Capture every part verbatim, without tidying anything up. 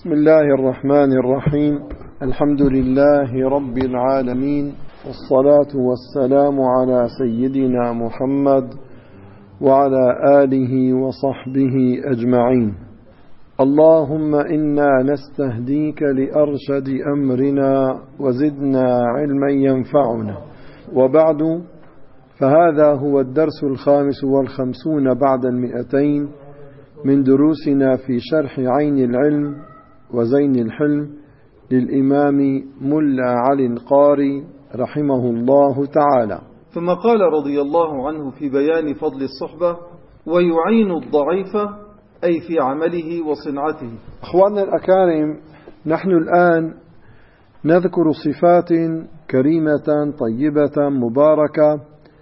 بسم الله الرحمن الرحيم. الحمد لله رب العالمين، والصلاة والسلام على سيدنا محمد وعلى آله وصحبه أجمعين. اللهم إنا نستهديك لأرشد أمرنا وزدنا علما ينفعنا. وبعد، فهذا هو الدرس الخامس والخمسون بعد المئتين من دروسنا في شرح عين العلم وزين الحلم للإمام ملا علي القاري رحمه الله تعالى. ثم قال رضي الله عنه في بيان فضل الصحبة: ويعين الضعيف أي في عمله وصنعته. أخواننا الأكارم، نحن الآن نذكر صفات كريمة طيبة مباركة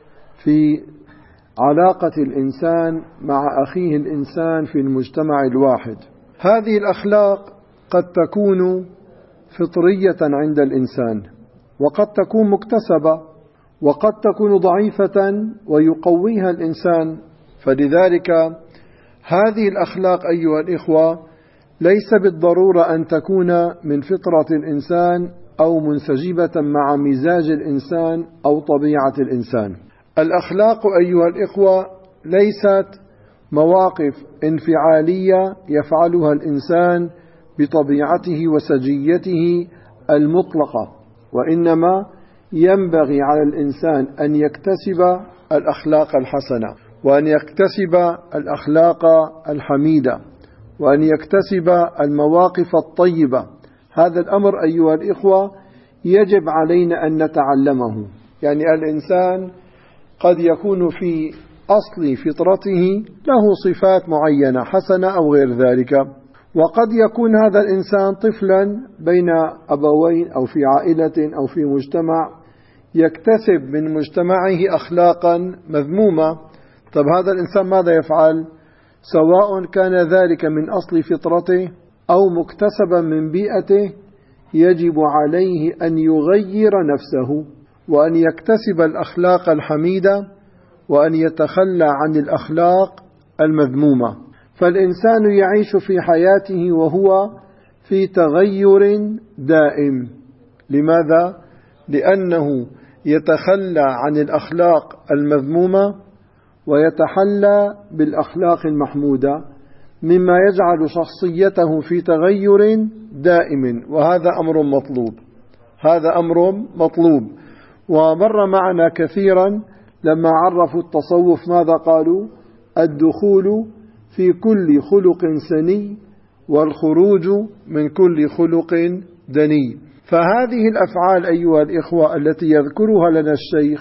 في علاقة الإنسان مع أخيه الإنسان في المجتمع الواحد. هذه الأخلاق قد تكون فطرية عند الإنسان، وقد تكون مكتسبة، وقد تكون ضعيفة ويقويها الإنسان. فلذلك هذه الأخلاق أيها الإخوة ليس بالضرورة أن تكون من فطرة الإنسان أو منسجبة مع مزاج الإنسان أو طبيعة الإنسان. الأخلاق أيها الإخوة ليست مواقف انفعالية يفعلها الإنسان بطبيعته وسجيته المطلقة، وإنما ينبغي على الإنسان أن يكتسب الأخلاق الحسنة، وأن يكتسب الأخلاق الحميدة، وأن يكتسب المواقف الطيبة. هذا الأمر أيها الإخوة يجب علينا أن نتعلمه. يعني الإنسان قد يكون في أصل فطرته له صفات معينة حسنة أو غير ذلك، وقد يكون هذا الإنسان طفلا بين أبوين أو في عائلة أو في مجتمع يكتسب من مجتمعه أخلاقا مذمومة. طب هذا الإنسان ماذا يفعل؟ سواء كان ذلك من أصل فطرته أو مكتسبا من بيئته، يجب عليه أن يغير نفسه وأن يكتسب الأخلاق الحميدة وأن يتخلى عن الأخلاق المذمومة. فالإنسان يعيش في حياته وهو في تغير دائم. لماذا؟ لأنه يتخلى عن الأخلاق المذمومة ويتحلى بالأخلاق المحمودة، مما يجعل شخصيته في تغير دائم، وهذا أمر مطلوب. هذا أمر مطلوب. ومر معنا كثيرا لما عرفوا التصوف ماذا قالوا؟ الدخول في كل خلق سني والخروج من كل خلق دني. فهذه الأفعال أيها الإخوة التي يذكرها لنا الشيخ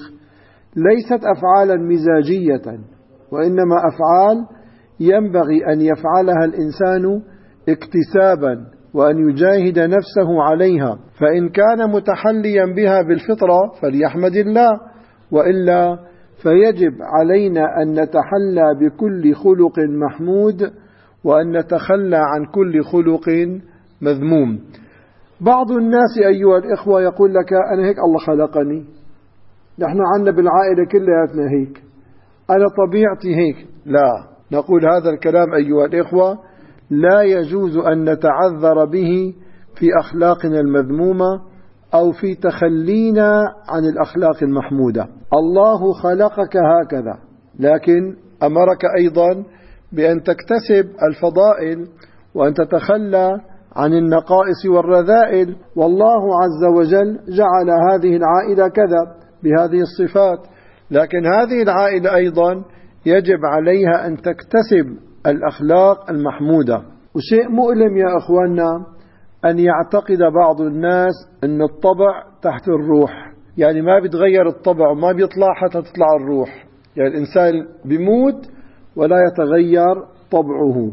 ليست أفعالا مزاجية، وإنما أفعال ينبغي أن يفعلها الإنسان اكتسابا وأن يجاهد نفسه عليها. فإن كان متحليا بها بالفطرة فليحمد الله، وإلا فيجب علينا أن نتحلى بكل خلق محمود وأن نتخلى عن كل خلق مذموم. بعض الناس أيها الإخوة يقول لك: أنا هيك الله خلقني، نحن عنا بالعائلة كلها هيك، أنا طبيعتي هيك. لا، نقول هذا الكلام أيها الإخوة لا يجوز أن نتعذر به في أخلاقنا المذمومة أو في تخلينا عن الأخلاق المحمودة. الله خلقك هكذا، لكن أمرك أيضا بأن تكتسب الفضائل وأن تتخلى عن النقائص والرذائل. والله عز وجل جعل هذه العائلة كذا بهذه الصفات، لكن هذه العائلة أيضا يجب عليها أن تكتسب الأخلاق المحمودة. وشيء مؤلم يا أخواننا أن يعتقد بعض الناس أن الطبع تحت الروح، يعني ما بيتغير الطبع وما بيطلع حتى تطلع الروح. يعني الإنسان بيموت ولا يتغير طبعه.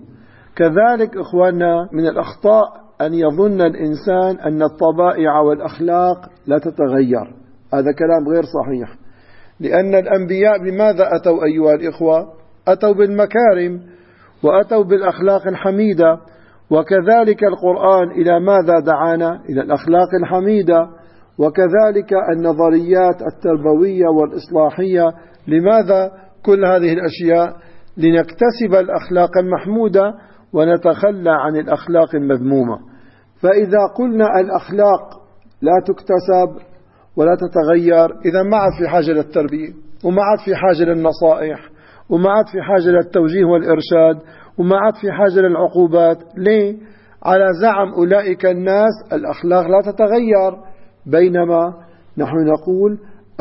كذلك إخواننا من الأخطاء أن يظن الإنسان أن الطبائع والأخلاق لا تتغير. هذا كلام غير صحيح، لأن الأنبياء بماذا أتوا أيها الإخوة؟ أتوا بالمكارم وأتوا بالأخلاق الحميدة، وكذلك القرآن إلى ماذا دعانا؟ إلى الأخلاق الحميدة. وكذلك النظريات التربوية والإصلاحية. لماذا كل هذه الأشياء؟ لنكتسب الأخلاق المحمودة ونتخلى عن الأخلاق المذمومة. فإذا قلنا الأخلاق لا تكتسب ولا تتغير، إذا ما عاد في حاجة للتربية، وما عاد في حاجة للنصائح، وما عاد في حاجة للتوجيه والإرشاد، وما عاد في حاجة للعقوبات. ليه؟ على زعم أولئك الناس الأخلاق لا تتغير، بينما نحن نقول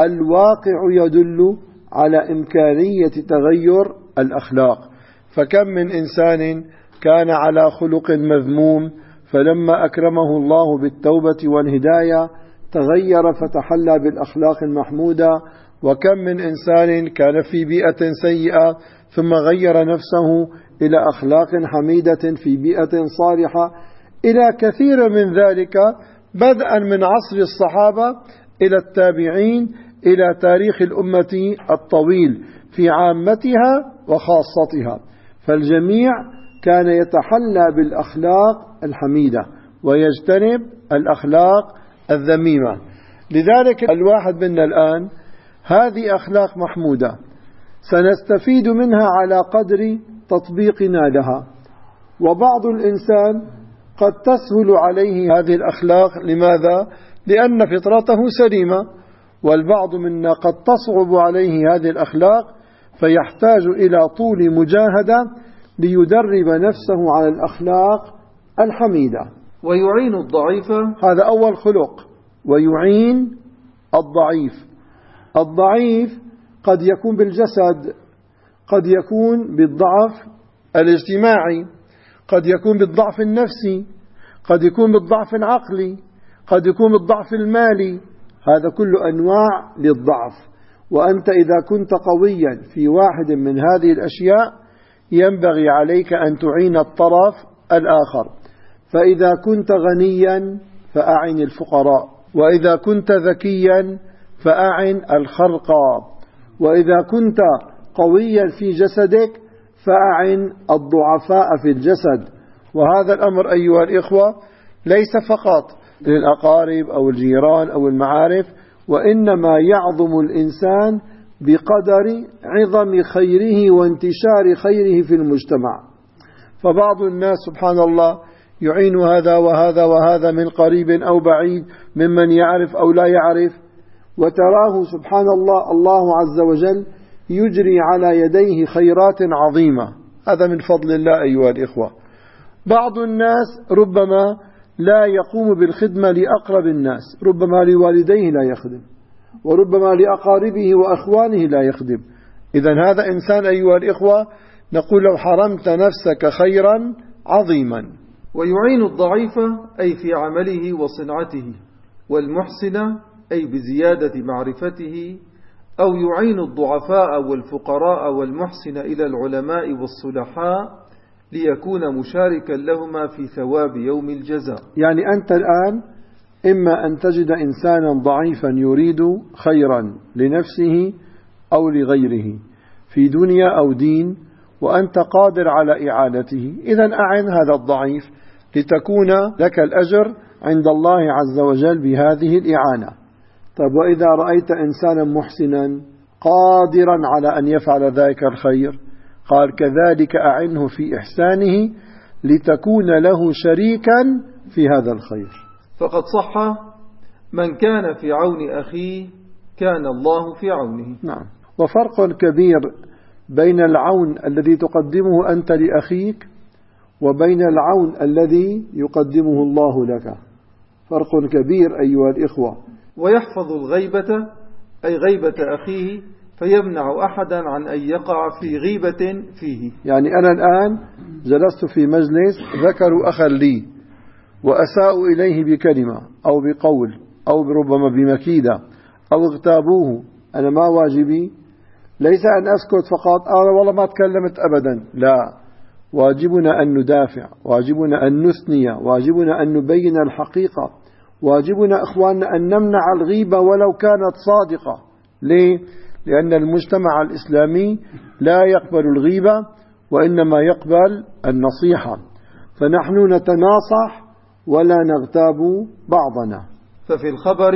الواقع يدل على إمكانية تغير الأخلاق. فكم من إنسان كان على خلق مذموم فلما أكرمه الله بالتوبة والهداية تغير فتحلى بالأخلاق المحمودة، وكم من إنسان كان في بيئة سيئة ثم غير نفسه إلى أخلاق حميدة في بيئة صالحة، إلى كثير من ذلك، بدءا من عصر الصحابة إلى التابعين إلى تاريخ الأمة الطويل في عامتها وخاصتها. فالجميع كان يتحلى بالأخلاق الحميدة ويجتنب الأخلاق الذميمة. لذلك الواحد منا الآن هذه أخلاق محمودة سنستفيد منها على قدر تطبيقنا لها، وبعض الإنسان قد تسهل عليه هذه الأخلاق. لماذا؟ لأن فطرته سليمة. والبعض منا قد تصعب عليه هذه الأخلاق فيحتاج إلى طول مجاهدة ليدرب نفسه على الأخلاق الحميدة. ويعين الضعيف، هذا أول خلق، ويعين الضعيف. الضعيف قد يكون بالجسد، قد يكون بالضعف الاجتماعي، قد يكون بالضعف النفسي، قد يكون بالضعف العقلي، قد يكون بالضعف المالي. هذا كل أنواع للضعف. وأنت إذا كنت قويا في واحد من هذه الأشياء ينبغي عليك أن تعين الطرف الآخر. فإذا كنت غنيا فأعن الفقراء، وإذا كنت ذكيا فأعن الخرقى، وإذا كنت قويا في جسدك فأعن الضعفاء في الجسد. وهذا الأمر أيها الإخوة ليس فقط للأقارب أو الجيران أو المعارف، وإنما يعظم الإنسان بقدر عظم خيره وانتشار خيره في المجتمع. فبعض الناس سبحان الله يعين هذا وهذا وهذا من قريب أو بعيد، ممن يعرف أو لا يعرف، وتراه سبحان الله الله عز وجل يجري على يديه خيرات عظيمة. هذا من فضل الله أيها الإخوة. بعض الناس ربما لا يقوم بالخدمة لأقرب الناس، ربما لوالديه لا يخدم، وربما لأقاربه وأخوانه لا يخدم. إذن هذا إنسان أيها الإخوة نقول لو حرمت نفسك خيرا عظيما. ويعين الضعيف أي في عمله وصنعته، والمحسن أي بزيادة معرفته، أو يعين الضعفاء والفقراء والمحسن إلى العلماء والصلحاء ليكون مشاركا لهما في ثواب يوم الجزاء. يعني أنت الآن إما أن تجد إنسانا ضعيفا يريد خيرا لنفسه أو لغيره في دنيا أو دين، وأنت قادر على إعانته، إذن أعن هذا الضعيف لتكون لك الأجر عند الله عز وجل بهذه الإعانة. طيب وإذا رأيت إنسانا محسنا قادرا على أن يفعل ذلك الخير، قال كذلك أعنه في إحسانه لتكون له شريكا في هذا الخير. فقد صح من كان في عون أخيه كان الله في عونه. نعم. وفرق كبير بين العون الذي تقدمه أنت لأخيك وبين العون الذي يقدمه الله لك، فرق كبير أيها الإخوة. ويحفظ الغيبة أي غيبة أخيه فيمنع أحدا عن أن يقع في غيبة فيه. يعني أنا الآن جلست في مجلس ذكروا أخا لي وأساءوا إليه بكلمة أو بقول أو ربما بمكيدة أو اغتابوه، أنا ما واجبي؟ ليس أن أسكت فقط أنا والله ما تكلمت أبدا، لا، واجبنا أن ندافع، واجبنا أن نثني، واجبنا أن نبين الحقيقة، واجبنا إخواننا أن نمنع الغيبة ولو كانت صادقة. ليه؟ لأن المجتمع الإسلامي لا يقبل الغيبة وإنما يقبل النصيحة، فنحن نتناصح ولا نغتاب بعضنا. ففي الخبر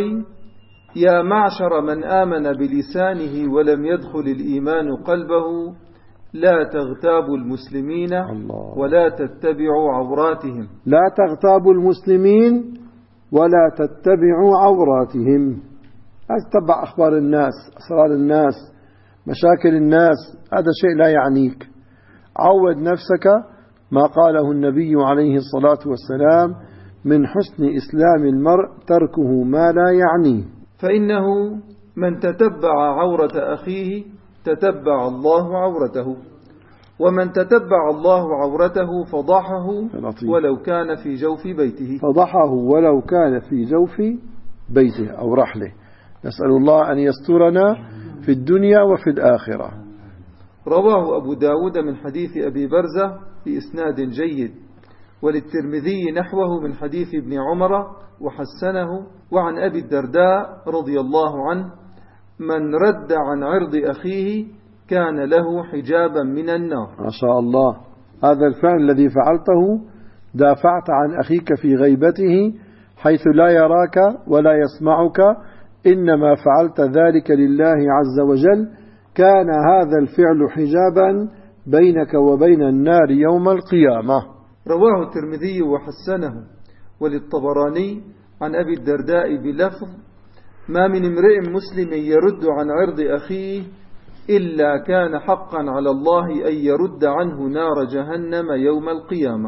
يا معشر من آمن بلسانه ولم يدخل الإيمان قلبه لا تغتابوا المسلمين الله. ولا تتبعوا عوراتهم. لا تغتابوا المسلمين ولا تتبعوا عوراتهم. لا تتبع أخبار الناس، أسرار الناس، مشاكل الناس، هذا شيء لا يعنيك. عود نفسك ما قاله النبي عليه الصلاة والسلام: من حسن إسلام المرء تركه ما لا يعنيه. فإنه من تتبع عورة أخيه تتبع الله عورته، ومن تتبع الله عورته فضحه ولو كان في جوف بيته. فضحه ولو كان في جوف بيته أو رحله. نسأل الله أن يسترنا في الدنيا وفي الآخرة. رواه أبو داود من حديث أبي برزة بإسناد جيد، وللترمذي نحوه من حديث ابن عمر وحسنه. وعن أبي الدرداء رضي الله عنه: من رد عن عرض أخيه كان له حجابا من النار. ما شاء الله. هذا الفعل الذي فعلته دافعت عن أخيك في غيبته حيث لا يراك ولا يسمعك، إنما فعلت ذلك لله عز وجل. كان هذا الفعل حجابا بينك وبين النار يوم القيامة. رواه الترمذي وحسنه. وللطبراني عن أبي الدرداء بلفظ: ما من امرئ مسلم يرد عن عرض أخيه إلا كان حقا على الله أن يرد عنه نار جهنم يوم القيامة.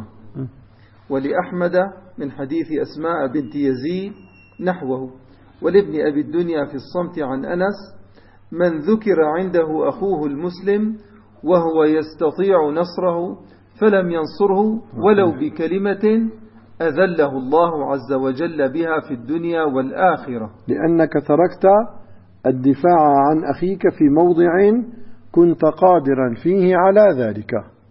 ولأحمد من حديث أسماء بنت يزيد نحوه. ولابن أبي الدنيا في الصمت عن أنس: من ذكر عنده أخوه المسلم وهو يستطيع نصره فلم ينصره ولو بكلمة أذله الله عز وجل بها في الدنيا والآخرة. لأنك تركت الدفاع عن أخيك في موضع كنت قادرا فيه على ذلك.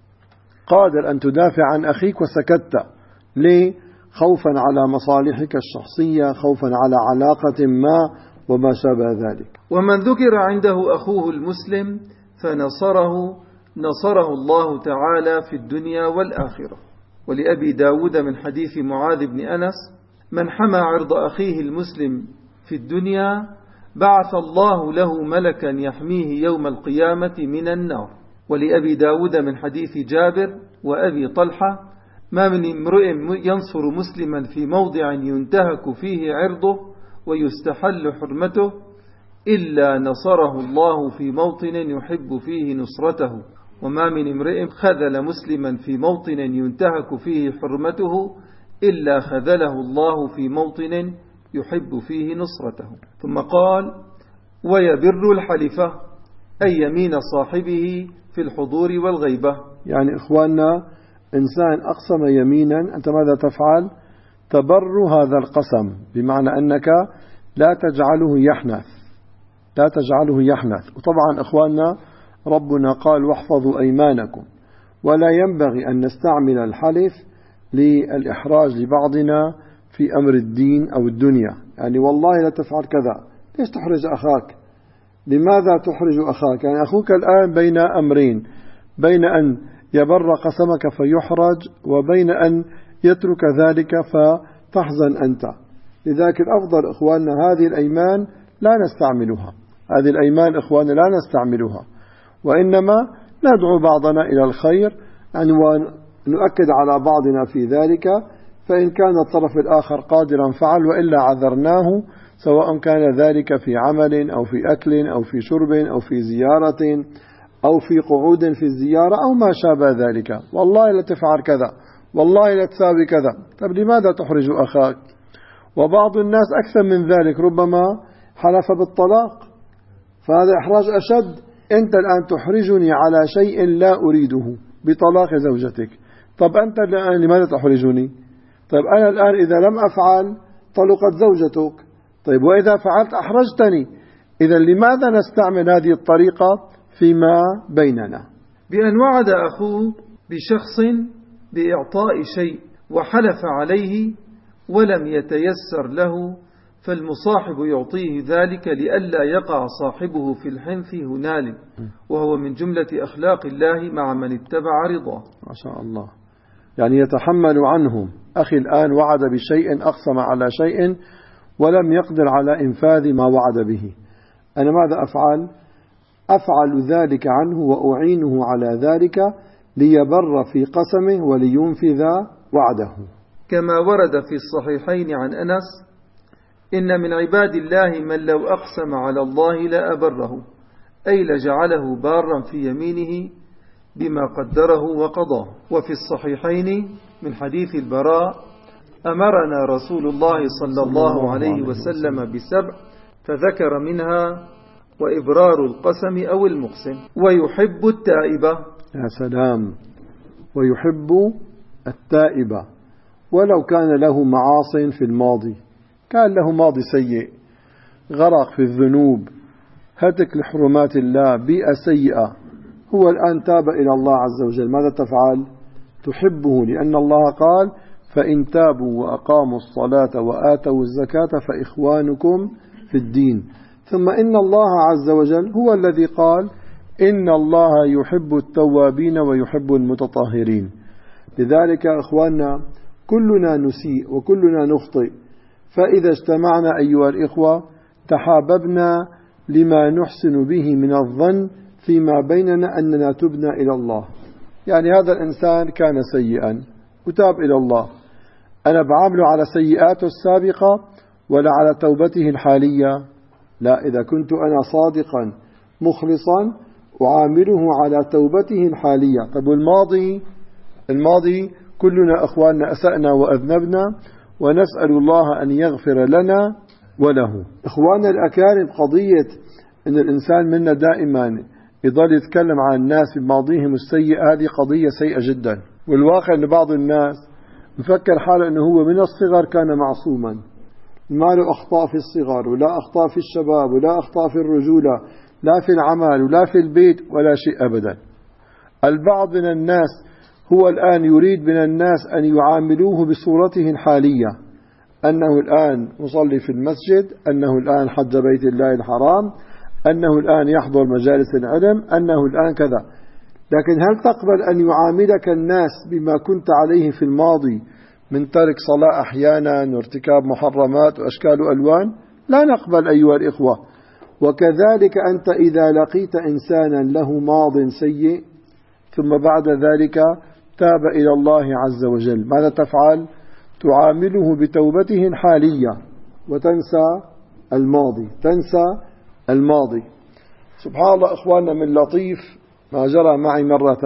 قادر أن تدافع عن أخيك وسكت. ليه؟ خوفا على مصالحك الشخصية، خوفا على علاقة ما وما شابه ذلك. ومن ذكر عنده أخوه المسلم فنصره نصره الله تعالى في الدنيا والآخرة. ولأبي داود من حديث معاذ بن أنس: من حمى عرض أخيه المسلم في الدنيا بعث الله له ملكا يحميه يوم القيامة من النار. ولأبي داود من حديث جابر وأبي طلحة: ما من امرئ ينصر مسلما في موضع ينتهك فيه عرضه ويستحل حرمته إلا نصره الله في موطن يحب فيه نصرته، وما من امرئ خذل مسلما في موطن ينتهك فيه حرمته إلا خذله الله في موطن يحب فيه نصرته. ثم قال: ويبر الحلفة، أي يمين صاحبه في الحضور والغيبة. يعني إخواننا، إنسان أقسم يمينا، أنت ماذا تفعل؟ تبر هذا القسم، بمعنى أنك لا تجعله يحنث، لا تجعله يحنث. وطبعا إخواننا، ربنا قال: واحفظوا أيمانكم. ولا ينبغي أن نستعمل الحلف للإحراج لبعضنا في أمر الدين أو الدنيا. يعني والله لا تفعل كذا. ليش تحرج أخاك؟ لماذا تحرج أخاك؟ يعني أخوك الآن بين أمرين: بين أن يبر قسمك فيحرج، وبين أن يترك ذلك فتحزن أنت. لذلك الأفضل إخواننا هذه الأيمان لا نستعملها. هذه الأيمان إخواننا لا نستعملها، وإنما ندعو بعضنا إلى الخير، يعني ونؤكد على بعضنا في ذلك. فإن كان الطرف الآخر قادرا فعل، وإلا عذرناه، سواء كان ذلك في عمل أو في أكل أو في شرب أو في زيارة أو في قعود في الزيارة أو ما شابه ذلك. والله لا تفعل كذا، والله لا تساوي كذا. طب لماذا تحرج أخاك؟ وبعض الناس أكثر من ذلك، ربما حلف بالطلاق، فهذا إحراج أشد. أنت الآن تحرجني على شيء لا أريده بطلاق زوجتك. طب أنت الآن لماذا تحرجني؟ طيب أنا الآن إذا لم أفعل طلقت زوجتك، طيب وإذا فعلت أحرجتني. إذا لماذا نستعمل هذه الطريقة فيما بيننا؟ بأن وعد أخوه بشخص بإعطاء شيء وحلف عليه ولم يتيسر له، فالمصاحب يعطيه ذلك لئلا يقع صاحبه في الحنث هنالك، وهو من جملة أخلاق الله مع من اتبع رضاه. ما شاء الله. يعني يتحمل عنهم. أخي الآن وعد بشيء، أقسم على شيء ولم يقدر على إنفاذ ما وعد به. أنا ماذا أفعل؟ أفعل ذلك عنه وأعينه على ذلك ليبر في قسمه ولينفذ وعده. كما ورد في الصحيحين عن أنس: إن من عباد الله من لو أقسم على الله لأبره، أي لجعله بارا في يمينه بما قدره وقضاه. وفي الصحيحين من حديث البراء: أمرنا رسول الله صلى الله عليه وسلم بسبع، فذكر منها وإبرار القسم أو المقسم. ويحب التائبة. يا سلام، ويحب التائبة ولو كان له معاصٍ في الماضي، كان له ماضي سيء، غرق في الذنوب، هتك لحرمات الله، بيئة سيئة، هو الآن تاب إلى الله عز وجل، ماذا تفعل؟ تحبه، لأن الله قال: فإن تابوا وأقاموا الصلاة وآتوا الزكاة فإخوانكم في الدين. ثم إن الله عز وجل هو الذي قال: إن الله يحب التوابين ويحب المتطهرين. لذلك أخواننا كلنا نسيء وكلنا نخطئ، فإذا اجتمعنا أيها الإخوة تحاببنا لما نحسن به من الظن فيما بيننا أننا تبنا إلى الله. يعني هذا الإنسان كان سيئا وتاب إلى الله، أنا بعامله على سيئاته السابقة ولا على توبته الحالية؟ لا، إذا كنت أنا صادقا مخلصا أعامله على توبته الحالية. طيب والماضي؟ الماضي كلنا أخواننا أسأنا وأذنبنا، ونسأل الله أن يغفر لنا وله. إخواننا الأكارم، قضية أن الإنسان منا دائما يظل يتكلم عن الناس بماضيهم السيء، هذه قضية سيئة جدا. والواقع أن بعض الناس مفكر حاله أنه هو من الصغر كان معصوما، ما له أخطاء في الصغر ولا أخطاء في الشباب ولا أخطاء في الرجولة، لا في العمل ولا في البيت ولا شيء أبدا. البعض من الناس هو الآن يريد من الناس أن يعاملوه بصورته الحالية، أنه الآن مصلي في المسجد، أنه الآن حج بيت الله الحرام، أنه الآن يحضر مجالس العلم، أنه الآن كذا. لكن هل تقبل أن يعاملك الناس بما كنت عليه في الماضي من ترك صلاة أحيانا وارتكاب محرمات وأشكال وألوان؟ لا نقبل أيها الإخوة. وكذلك أنت إذا لقيت إنسانا له ماض سيء ثم بعد ذلك تاب إلى الله عز وجل، ماذا تفعل؟ تعامله بتوبته الحالية وتنسى الماضي، تنسى الماضي. سبحان الله إخواننا، من لطيف ما جرى معي مرة،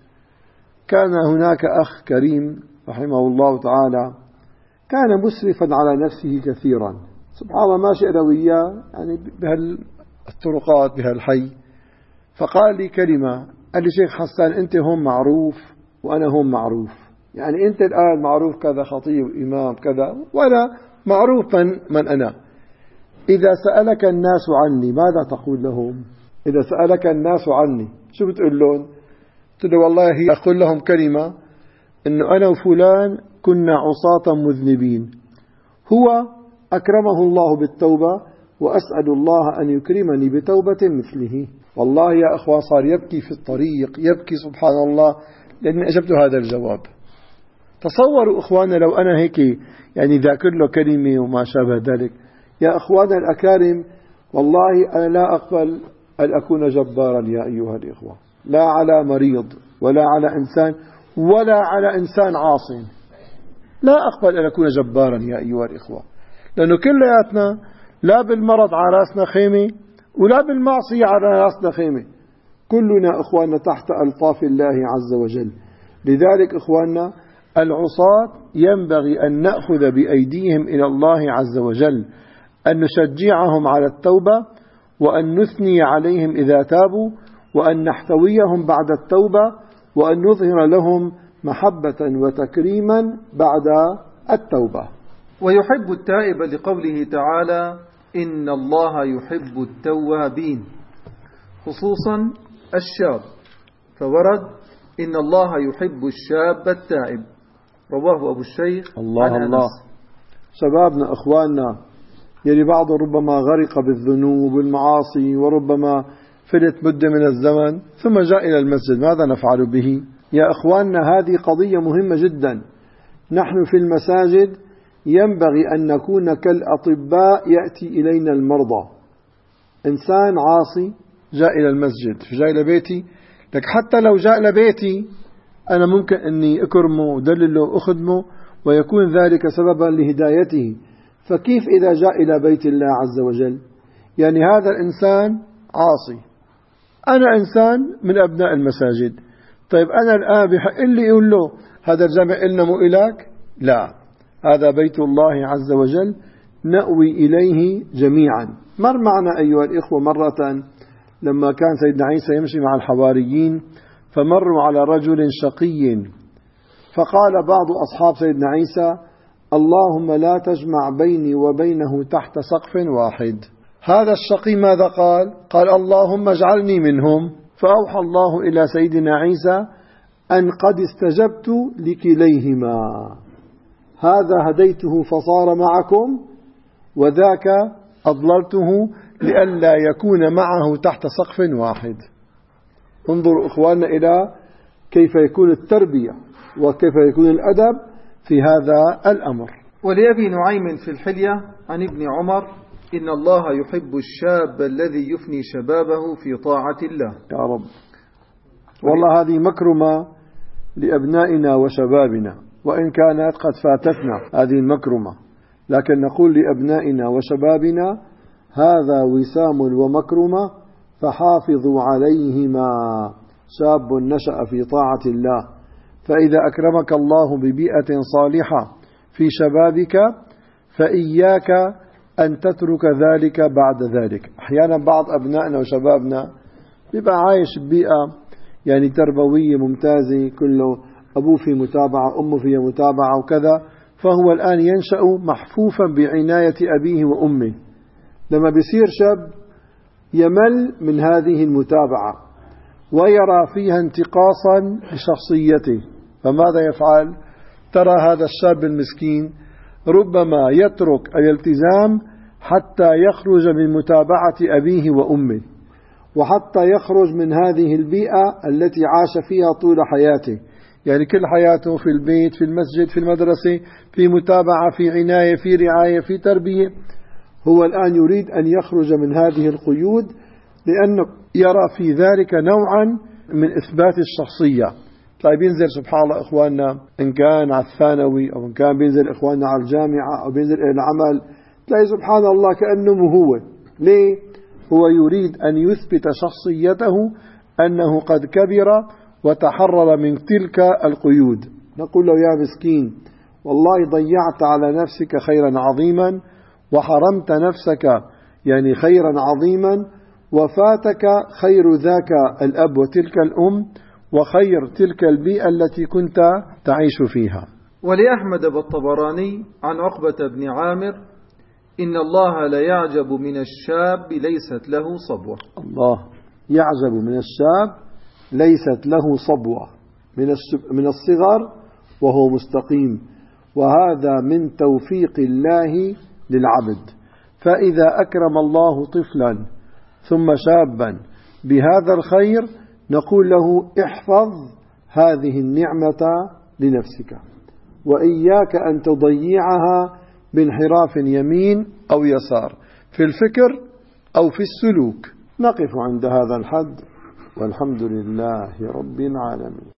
كان هناك أخ كريم رحمه الله تعالى، كان مسرفا على نفسه كثيرا، سبحان الله ماشي أنا وياه يعني بهالطرقات بهالحي، فقال لي كلمة، قال لي: شيخ حسان أنت هم معروف وأنا هم معروف، يعني أنت الآن معروف كذا خطيب إمام كذا، وأنا معروف من, من أنا. إذا سألك الناس عني ماذا تقول لهم؟ إذا سألك الناس عني شو بتقول لهم؟ قلت له: والله أقول لهم كلمة، إنه أنا وفلان كنا عصاة مذنبين، هو أكرمه الله بالتوبة وأسأل الله أن يكرمني بتوبة مثله. والله يا أخوان صار يبكي في الطريق، يبكي سبحان الله، لأني أجبت هذا الجواب. تصوروا إخواننا لو أنا هيك يعني ذاكر له كلمة وما شابه ذلك. يا أخواننا الأكارم، والله أنا لا أقبل أن أكون جبارا يا أيها الإخوة، لا على مريض ولا على إنسان ولا على إنسان عاصٍ، لا أقبل أن أكون جبارا يا أيها الإخوة، لأنه كلياتنا لا بالمرض على رأسنا خيمة ولا بالمعصية على رأسنا خيمة، كلنا إخواننا تحت ألطاف الله عز وجل. لذلك إخواننا العصاة ينبغي أن نأخذ بأيديهم إلى الله عز وجل، أن نشجعهم على التوبة، وأن نثني عليهم إذا تابوا، وأن نحتويهم بعد التوبة، وأن نظهر لهم محبة وتكريما بعد التوبة. ويحب التائب لقوله تعالى: إن الله يحب التوابين، خصوصا الشاب، فورد: إن الله يحب الشاب التائب، رواه أبو الشيخ. الله الله. شبابنا إخواننا يلي بعض ربما غرق بالذنوب والمعاصي، وربما فلت مدة من الزمن ثم جاء إلى المسجد، ماذا نفعل به؟ يا إخواننا هذه قضية مهمة جدا. نحن في المساجد ينبغي أن نكون كالأطباء، يأتي إلينا المرضى، إنسان عاصي جاء إلى المسجد، جاء إلى بيتي، لك حتى لو جاء إلى بيتي أنا ممكن أني أكرمه ودلله وأخدمه ويكون ذلك سببا لهدايته. فكيف إذا جاء إلى بيت الله عز وجل؟ يعني هذا الإنسان عاصي، أنا إنسان من أبناء المساجد، طيب أنا الآن بحق اللي يقول له هذا الجامع إلنا مو إلاك؟ لا، هذا بيت الله عز وجل نأوي إليه جميعا. مر معنا أيها الإخوة مرة لما كان سيدنا عيسى يمشي مع الحواريين فمروا على رجل شقي، فقال بعض أصحاب سيدنا عيسى: اللهم لا تجمع بيني وبينه تحت سقف واحد. هذا الشقي ماذا قال؟ قال: اللهم اجعلني منهم. فأوحى الله إلى سيدنا عيسى أن قد استجبت لكليهما، هذا هديته فصار معكم، وذاك أضللته لئلا يكون معه تحت سقف واحد. انظروا إخواننا إلى كيف يكون التربية وكيف يكون الأدب في هذا الأمر. ولأبي نعيم في الحلية عن ابن عمر: إن الله يحب الشاب الذي يفني شبابه في طاعة الله. يا رب، والله هذه مكرمة لأبنائنا وشبابنا، وإن كانت قد فاتتنا هذه المكرمة، لكن نقول لأبنائنا وشبابنا هذا وسام ومكرمة فحافظوا عليهما، شاب نشأ في طاعة الله. فإذا أكرمك الله ببيئة صالحة في شبابك فإياك أن تترك ذلك بعد ذلك. أحيانا بعض أبنائنا وشبابنا بيبقى عايش ببيئة يعني تربوية ممتازة، كله أبوه في متابعة، أمه في متابعة وكذا، فهو الآن ينشأ محفوفا بعناية أبيه وأمه. لما بيصير شاب يمل من هذه المتابعة ويرى فيها انتقاصا لشخصيته، فماذا يفعل؟ ترى هذا الشاب المسكين ربما يترك الالتزام حتى يخرج من متابعة أبيه وأمه، وحتى يخرج من هذه البيئة التي عاش فيها طول حياته، يعني كل حياته في البيت، في المسجد، في المدرسة، في متابعة، في عناية، في رعاية، في تربية. هو الآن يريد أن يخرج من هذه القيود لأنه يرى في ذلك نوعا من إثبات الشخصية. تلاقي بينزل سبحان الله إخواننا إن كان على الثانوي أو إن كان بينزل إخواننا على الجامعة أو بينزل إلى العمل، تلاقي سبحان الله كأنه هو. ليه؟ هو يريد أن يثبت شخصيته أنه قد كبر وتحرر من تلك القيود. نقول له: يا مسكين، والله ضيعت على نفسك خيرا عظيما وحرمت نفسك يعني خيرا عظيما، وفاتك خير ذاك الأب وتلك الأم وخير تلك البيئة التي كنت تعيش فيها. ولأحمد بالطبراني عن عقبة بن عامر: إن الله لا يعجب من الشاب ليست له صبوة. الله يعجب من الشاب ليست له صبوة، من الصغر وهو مستقيم، وهذا من توفيق الله للعبد. فإذا أكرم الله طفلا ثم شابا بهذا الخير نقول له: احفظ هذه النعمة لنفسك، وإياك أن تضيعها بانحراف يمين أو يسار في الفكر أو في السلوك. نقف عند هذا الحد، والحمد لله رب العالمين.